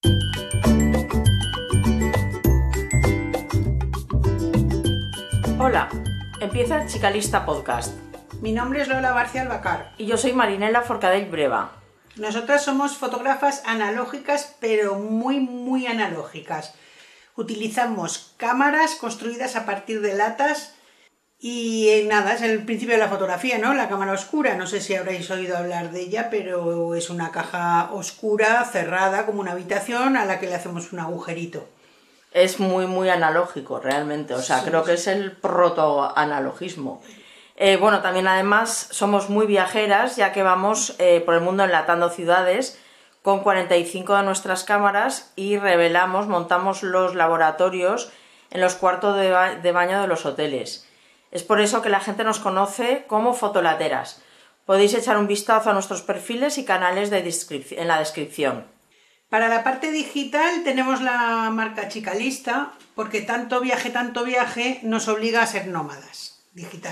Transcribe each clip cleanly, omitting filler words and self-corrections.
Hola, empieza Chicalista Podcast. Mi nombre es Lola Barcia Albacar. Y yo soy Marinela Forcadell Breva. Nosotras somos fotógrafas analógicas, pero muy analógicas. Utilizamos cámaras construidas a partir de latas y nada, es el principio de la fotografía, ¿no? La cámara oscura, no sé si habréis oído hablar de ella, pero es una caja oscura, cerrada, como una habitación a la que le hacemos un agujerito. Es muy analógico realmente, sí, creo que es el protoanalogismo. Bueno, también además somos muy viajeras, ya que vamos por el mundo enlatando ciudades con 45 de nuestras cámaras y montamos los laboratorios en los cuartos de baño de los hoteles. Es por eso que la gente nos conoce como fotolateras. Podéis echar un vistazo a nuestros perfiles y canales en la descripción. Para la parte digital tenemos la marca Chicalista, porque tanto viaje nos obliga a ser nómadas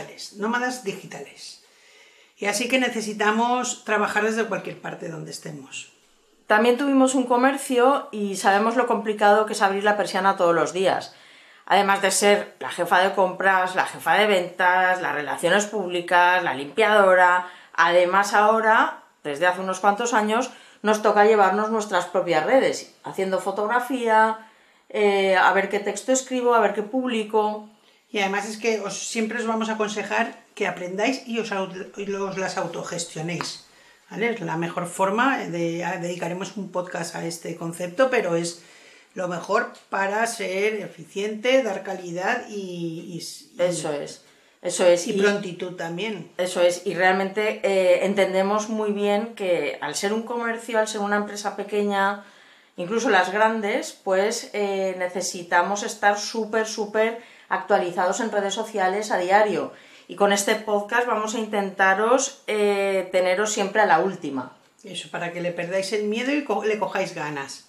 digitales. Y así que necesitamos trabajar desde cualquier parte donde estemos. También tuvimos un comercio y sabemos lo complicado que es abrir la persiana todos los días. Además de ser la jefa de compras, la jefa de ventas, las relaciones públicas, la limpiadora. Además ahora, desde hace unos cuantos años, nos toca llevarnos nuestras propias redes, haciendo fotografía, a ver qué texto escribo, a ver qué publico. Y además es que siempre os vamos a aconsejar que aprendáis y os las autogestionéis, ¿vale? Es la mejor forma, dedicaremos un podcast a este concepto, pero es lo mejor para ser eficiente, dar calidad y Eso es. Y prontitud también. Eso es, y realmente entendemos muy bien que al ser un comercio, al ser una empresa pequeña, incluso las grandes, pues necesitamos estar súper actualizados en redes sociales a diario. Y con este podcast vamos a intentaros teneros siempre a la última. Eso, para que le perdáis el miedo y le cojáis ganas.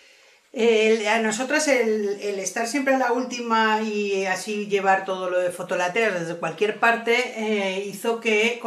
A nosotras el estar siempre a la última y así llevar todo lo de fotolateras desde cualquier parte hizo que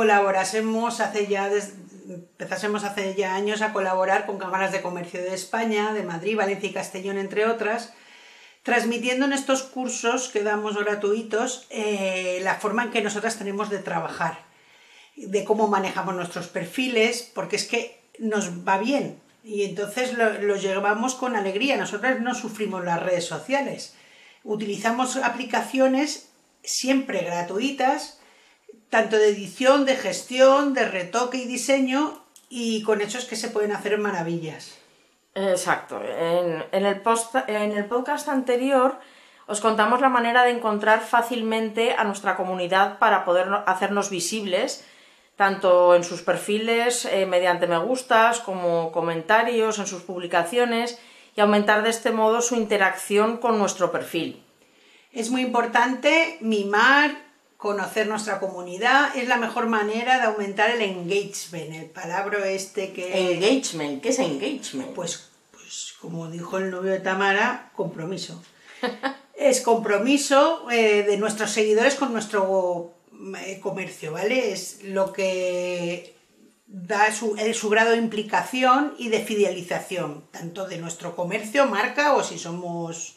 empezásemos hace ya años a colaborar con cámaras de comercio de España, de Madrid, Valencia y Castellón, entre otras, transmitiendo en estos cursos que damos gratuitos la forma en que nosotras tenemos de trabajar, de cómo manejamos nuestros perfiles, porque es que nos va bien. Y entonces lo llevamos con alegría. Nosotros no sufrimos las redes sociales. Utilizamos aplicaciones siempre gratuitas, tanto de edición, de gestión, de retoque y diseño, y con hechos que se pueden hacer maravillas. Exacto. En el podcast anterior os contamos la manera de encontrar fácilmente a nuestra comunidad para poder hacernos visibles, tanto en sus perfiles, mediante me gustas, como comentarios en sus publicaciones, y aumentar de este modo su interacción con nuestro perfil. Es muy importante mimar, conocer nuestra comunidad, es la mejor manera de aumentar el engagement, el palabra que... Engagement, ¿qué es engagement? Pues como dijo el novio de Tamara, compromiso. Es compromiso de nuestros seguidores con nuestro comercio, ¿vale? Es lo que da su grado de implicación y de fidelización, tanto de nuestro comercio, marca, o si somos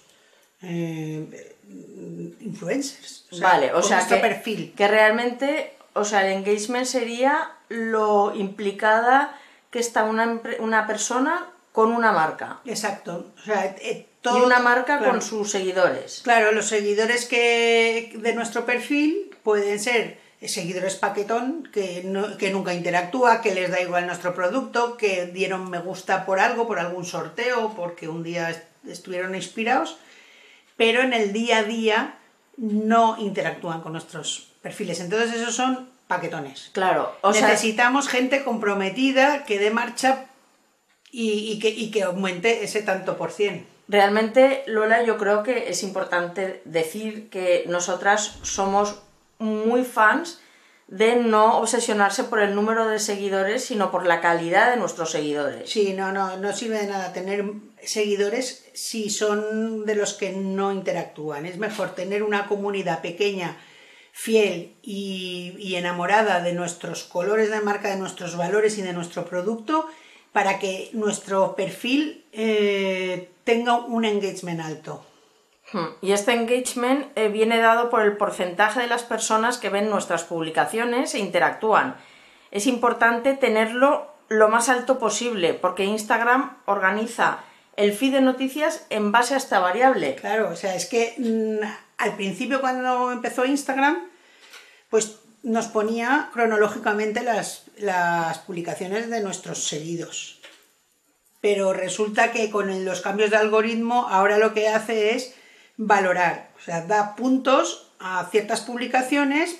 influencers. Perfil. Que realmente, el engagement sería lo implicada que está una persona con una marca. Exacto. Y una marca, claro, con sus seguidores. Claro, los seguidores de nuestro perfil pueden ser seguidores paquetón, que nunca interactúa, que les da igual nuestro producto, que dieron me gusta por algo, por algún sorteo, porque un día estuvieron inspirados, pero en el día a día no interactúan con nuestros perfiles. Entonces esos son paquetones. Claro. Necesitamos gente comprometida, que dé marcha y que aumente ese tanto por cien. Realmente, Lola, yo creo que es importante decir que nosotras somos muy fans de no obsesionarse por el número de seguidores, sino por la calidad de nuestros seguidores. Sí, no sirve de nada tener seguidores si son de los que no interactúan. Es mejor tener una comunidad pequeña, fiel y enamorada de nuestros colores de marca, de nuestros valores y de nuestro producto, para que nuestro perfil tenga un engagement alto. Y este engagement viene dado por el porcentaje de las personas que ven nuestras publicaciones e interactúan. Es importante tenerlo lo más alto posible porque Instagram organiza el feed de noticias en base a esta variable. Claro, o sea, es que al principio cuando empezó Instagram, pues nos ponía cronológicamente las publicaciones de nuestros seguidos. Pero resulta que con los cambios de algoritmo ahora lo que hace es valorar, o sea, da puntos a ciertas publicaciones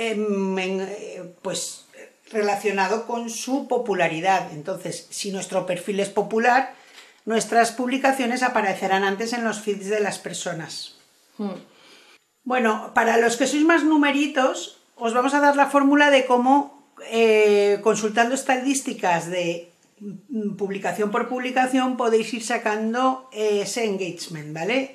pues relacionado con su popularidad. Entonces, si nuestro perfil es popular, nuestras publicaciones aparecerán antes en los feeds de las personas. Bueno, para los que sois más numeritos, os vamos a dar la fórmula de cómo, consultando estadísticas de publicación por publicación, podéis ir sacando ese engagement, ¿vale?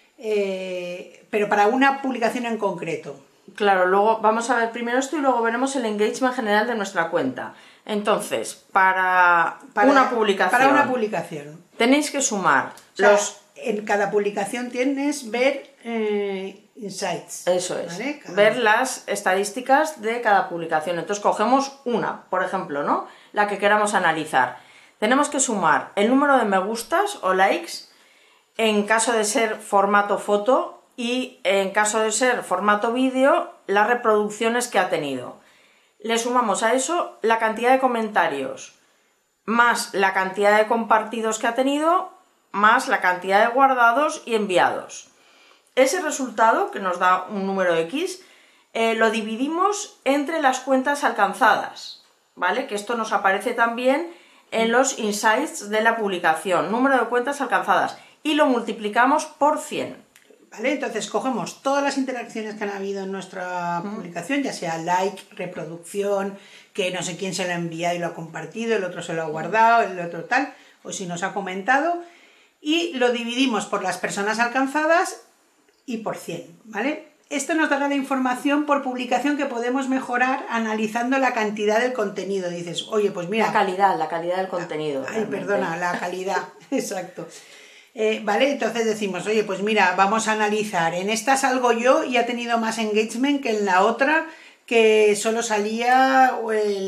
Pero para una publicación en concreto. Claro, luego vamos a ver primero esto y luego veremos el engagement general de nuestra cuenta. Entonces, para una publicación tenéis que sumar en cada publicación tienes ver insights. Eso es, ¿vale? ver las estadísticas de cada publicación. Entonces cogemos una, por ejemplo, ¿no? La que queramos analizar. Tenemos que sumar el número de me gustas o likes en caso de ser formato foto y en caso de ser formato vídeo, las reproducciones que ha tenido. Le sumamos a eso la cantidad de comentarios, más la cantidad de compartidos que ha tenido, más la cantidad de guardados y enviados. Ese resultado, que nos da un número X, lo dividimos entre las cuentas alcanzadas, ¿vale? Que esto nos aparece también en los insights de la publicación, número de cuentas alcanzadas, y lo multiplicamos por 100. ¿Vale? Entonces cogemos todas las interacciones que han habido en nuestra publicación, ya sea like, reproducción, que no sé quién se lo ha enviado y lo ha compartido, el otro se lo ha guardado, el otro tal, o si nos ha comentado, y lo dividimos por las personas alcanzadas y por 100, ¿vale? Esto nos dará la información por publicación que podemos mejorar analizando la cantidad del contenido. Dices, oye, pues mira... La calidad del contenido. La calidad, exacto. ¿Vale? Entonces decimos, oye, pues mira, vamos a analizar. En esta salgo yo y ha tenido más engagement que en la otra que solo salía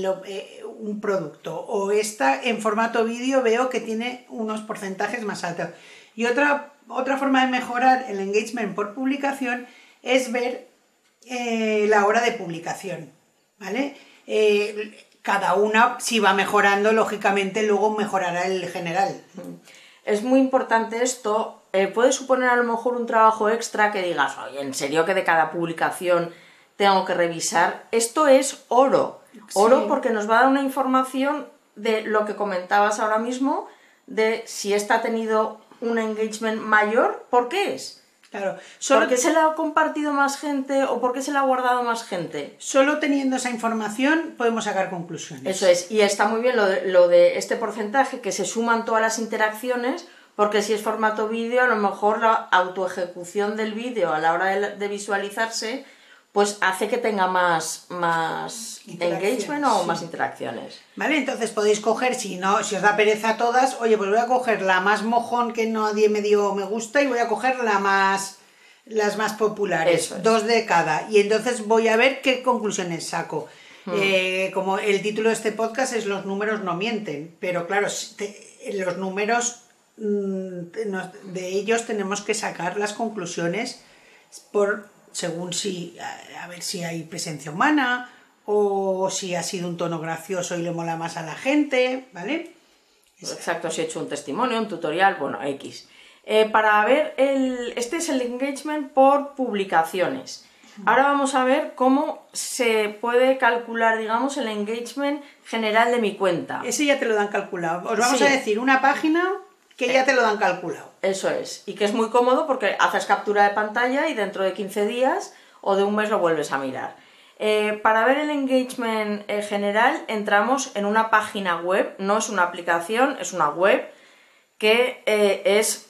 un producto. O esta en formato vídeo veo que tiene unos porcentajes más altos. Y otra forma de mejorar el engagement por publicación es ver la hora de publicación, ¿vale? Cada una, si va mejorando, lógicamente luego mejorará el general. Es muy importante esto. Puede suponer a lo mejor un trabajo extra que digas, oye, ¿en serio que de cada publicación tengo que revisar? Esto es oro. Oro, sí. Porque nos va a dar una información de lo que comentabas ahora mismo, de si esta ha tenido un engagement mayor, ¿por qué es? Claro. ¿Por qué se la ha compartido más gente o por qué se la ha guardado más gente? Solo teniendo esa información podemos sacar conclusiones. Eso es, y está muy bien lo de este porcentaje, que se suman todas las interacciones, porque si es formato vídeo, a lo mejor la autoejecución del vídeo a la hora de visualizarse, pues hace que tenga más engagement o más interacciones. Vale, entonces podéis coger, si os da pereza todas, oye, pues voy a coger la más mojón que nadie me dio me gusta y voy a coger las más populares, 2 de cada, y entonces voy a ver qué conclusiones saco. Como el título de este podcast es Los números no mienten, pero claro, los números de ellos tenemos que sacar las conclusiones según a ver si hay presencia humana o si ha sido un tono gracioso y le mola más a la gente, ¿vale? Exacto, si he hecho un testimonio, un tutorial, bueno, X. Para ver, este es el engagement por publicaciones. Ahora vamos a ver cómo se puede calcular, digamos, el engagement general de mi cuenta. Ese ya te lo dan calculado. Os vamos a decir una página que ya te lo dan calculado. Eso es, y que es muy cómodo porque haces captura de pantalla y dentro de 15 días o de un mes lo vuelves a mirar. Para ver el engagement general entramos en una página web, no es una aplicación, es una web que es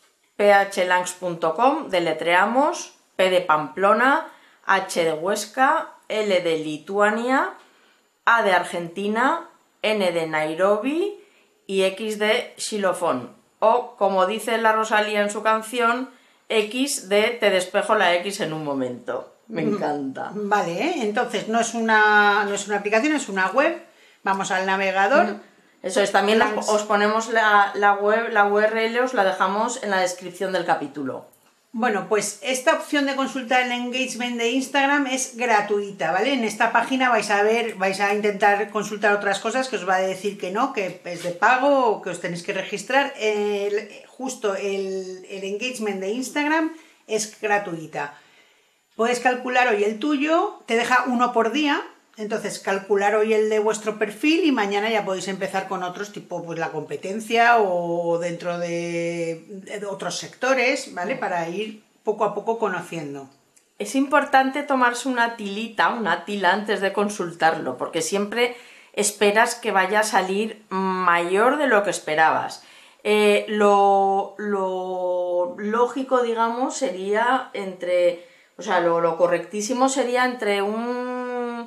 phlangs.com, deletreamos P de Pamplona, H de Huesca, L de Lituania, A de Argentina, N de Nairobi y X de xilofón. o, como dice la Rosalía en su canción, X de te despejo la X en un momento. Me encanta. Vale, entonces no es una aplicación, es una web. Vamos al navegador. Eso es, también os ponemos la web, la URL, os la dejamos en la descripción del capítulo. Bueno, pues esta opción de consultar el engagement de Instagram es gratuita, ¿vale? En esta página vais a intentar consultar otras cosas que os va a decir que no, que es de pago o que os tenéis que registrar. Justo el engagement de Instagram es gratuita. Puedes calcular hoy el tuyo, te deja 1 por día, entonces calcular hoy el de vuestro perfil y mañana ya podéis empezar con otros, tipo pues la competencia o dentro de otros sectores, ¿vale? Para ir poco a poco conociendo. Es importante tomarse una tila antes de consultarlo, porque siempre esperas que vaya a salir mayor de lo que esperabas. Lo lógico, digamos, sería lo correctísimo sería entre un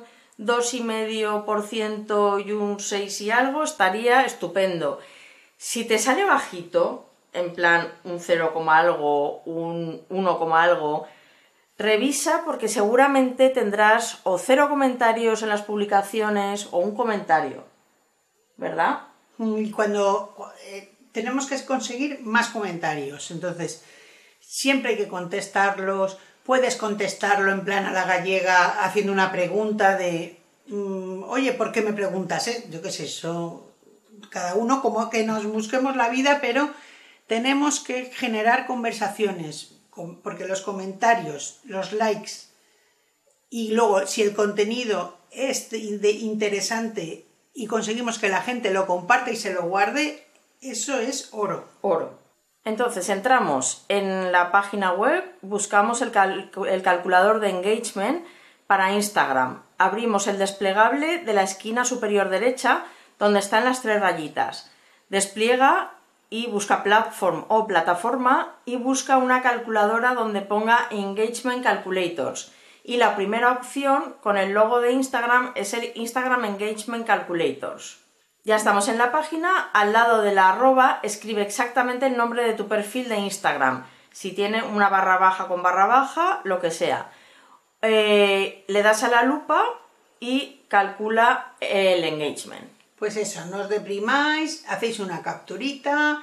2,5% y un 6 y algo, estaría estupendo. Si te sale bajito, en plan un 0, algo, un 1, algo, revisa porque seguramente tendrás o 0 comentarios en las publicaciones o un comentario, ¿verdad? Y cuando tenemos que conseguir más comentarios, entonces siempre hay que contestarlos. Puedes contestarlo en plan a la gallega haciendo una pregunta de oye, ¿por qué me preguntas? Yo qué sé, eso, cada uno como que nos busquemos la vida, pero tenemos que generar conversaciones, porque los comentarios, los likes y luego si el contenido es interesante y conseguimos que la gente lo comparte y se lo guarde, eso es oro. Oro. Entonces entramos en la página web, buscamos el calculador de engagement para Instagram, abrimos el desplegable de la esquina superior derecha donde están las 3 rayitas, despliega y busca platform o plataforma y busca una calculadora donde ponga Engagement Calculators y la primera opción con el logo de Instagram es el Instagram Engagement Calculators. Ya estamos en la página, al lado de la arroba escribe exactamente el nombre de tu perfil de Instagram, si tiene una barra baja con barra baja, lo que sea. Le das a la lupa y calcula el engagement. Pues eso, no os deprimáis, hacéis una capturita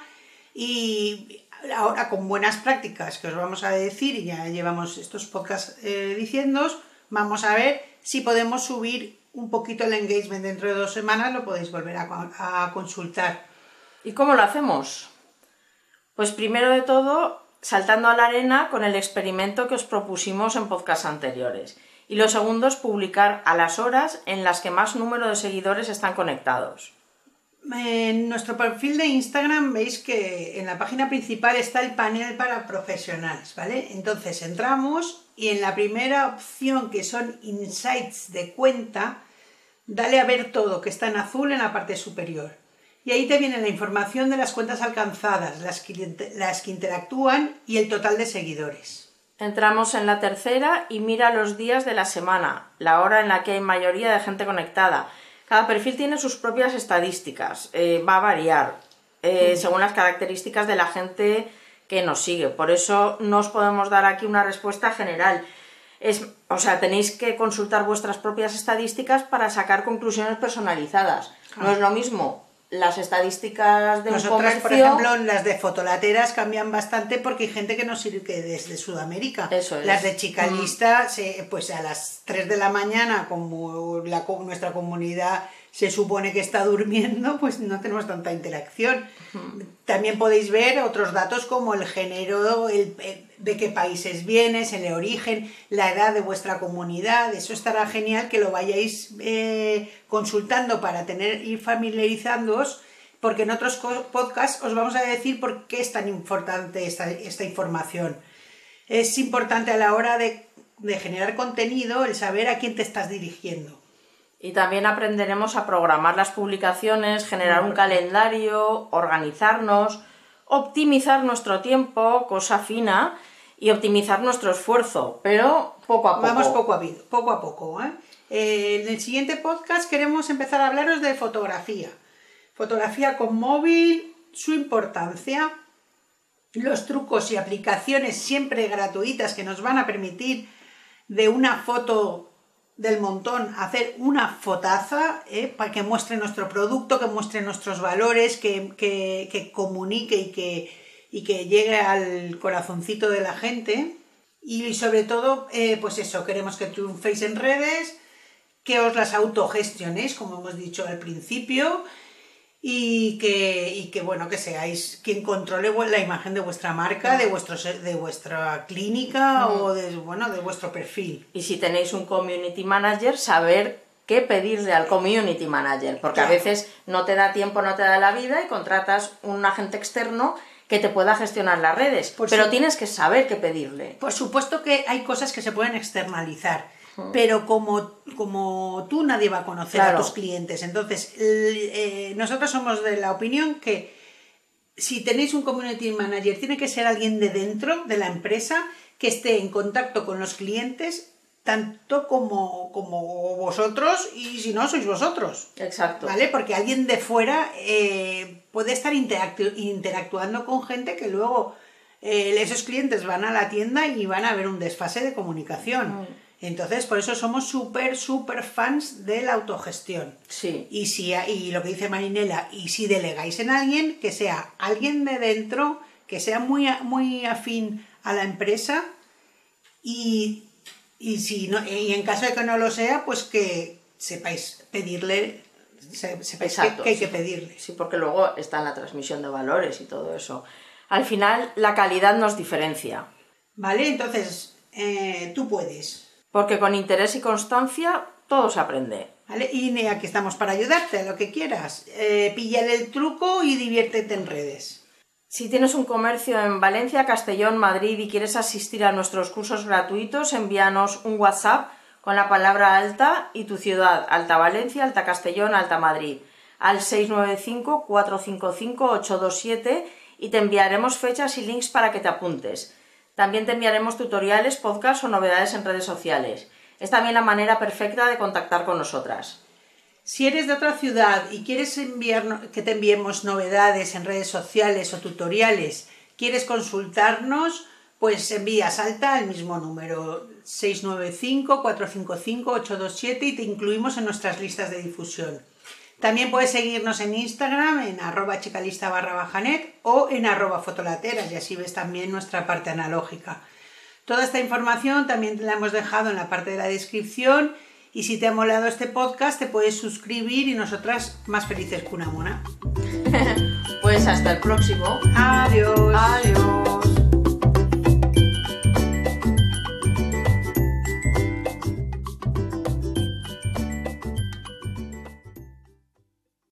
y ahora con buenas prácticas que os vamos a decir, y ya llevamos estos podcasts diciéndoos, vamos a ver si podemos subir un poquito el engagement. Dentro de 2 semanas lo podéis volver a consultar. ¿Y cómo lo hacemos? Pues primero de todo, saltando a la arena con el experimento que os propusimos en podcasts anteriores. Y lo segundo es publicar a las horas en las que más número de seguidores están conectados. En nuestro perfil de Instagram veis que en la página principal está el panel para profesionales, ¿vale? Entonces entramos y en la primera opción, que son Insights de cuenta, dale a ver todo, que está en azul en la parte superior. Y ahí te viene la información de las cuentas alcanzadas, las que interactúan y el total de seguidores. Entramos en la tercera y mira los días de la semana, la hora en la que hay mayoría de gente conectada. Cada perfil tiene sus propias estadísticas, va a variar según las características de la gente que nos sigue. Por eso no os podemos dar aquí una respuesta general. Tenéis que consultar vuestras propias estadísticas para sacar conclusiones personalizadas. No es lo mismo las estadísticas de un comercio. Nosotras, por ejemplo, las de fotolateras cambian bastante porque hay gente que nos sigue desde Sudamérica. Eso es. Las de Chicalista, pues a las 3 de la mañana, como nuestra comunidad se supone que está durmiendo, pues no tenemos tanta interacción. También podéis ver otros datos como el género, de qué países vienes, el origen, la edad de vuestra comunidad. Eso estará genial que lo vayáis consultando para ir familiarizándoos, porque en otros podcasts os vamos a decir por qué es tan importante esta información. Es importante a la hora de generar contenido el saber a quién te estás dirigiendo. Y también aprenderemos a programar las publicaciones, generar un calendario, organizarnos, optimizar nuestro tiempo, cosa fina, y optimizar nuestro esfuerzo, pero poco a poco. Vamos poco a poco. En el siguiente podcast queremos empezar a hablaros de fotografía. Fotografía con móvil, su importancia. los trucos y aplicaciones siempre gratuitas que nos van a permitir de una foto del montón hacer una fotaza, para que muestre nuestro producto, que muestre nuestros valores, que comunique y que llegue al corazoncito de la gente. Y sobre todo, pues eso, queremos que triunféis en redes, que os las autogestionéis, como hemos dicho al principio, y que bueno, que seáis quien controle la imagen de vuestra marca, de vuestra clínica o de vuestro perfil. Y si tenéis un community manager, saber qué pedirle al community manager, porque a veces no te da tiempo, no te da la vida y contratas un agente externo que te pueda gestionar las redes, pero tienes que saber qué pedirle. Por supuesto que hay cosas que se pueden externalizar, pero como tú, nadie va a conocer a tus clientes. Entonces, nosotros somos de la opinión que si tenéis un community manager, tiene que ser alguien de dentro de la empresa que esté en contacto con los clientes, tanto como vosotros, y si no, sois vosotros. Exacto. ¿Vale? Porque alguien de fuera puede estar interactuando con gente que luego esos clientes van a la tienda y van a ver un desfase de comunicación. Entonces, por eso somos súper fans de la autogestión. Sí. Y lo que dice Marinela, y si delegáis en alguien, que sea alguien de dentro, que sea muy afín a la empresa, y en caso de que no lo sea, pues que sepáis pedirle, sepáis que hay que pedirle. Sí, porque luego está en la transmisión de valores y todo eso. Al final, la calidad nos diferencia. Vale, entonces, tú puedes. Porque con interés y constancia todo se aprende. ¿Vale? Y aquí estamos para ayudarte a lo que quieras. Píllale el truco y diviértete en redes. Si tienes un comercio en Valencia, Castellón, Madrid y quieres asistir a nuestros cursos gratuitos, envíanos un WhatsApp con la palabra Alta y tu ciudad, Alta Valencia, Alta Castellón, Alta Madrid, al 695-455-827 y te enviaremos fechas y links para que te apuntes. También te enviaremos tutoriales, podcasts o novedades en redes sociales. Es también la manera perfecta de contactar con nosotras. Si eres de otra ciudad y quieres que te enviemos novedades en redes sociales o tutoriales, quieres consultarnos, pues envías Alta al mismo número 695-455-827 y te incluimos en nuestras listas de difusión. También puedes seguirnos en Instagram en @chicalista_net o en @fotolateras y así ves también nuestra parte analógica. Toda esta información también la hemos dejado en la parte de la descripción y si te ha molado este podcast te puedes suscribir y nosotras más felices que una mona. Pues hasta el próximo. Adiós. Adiós.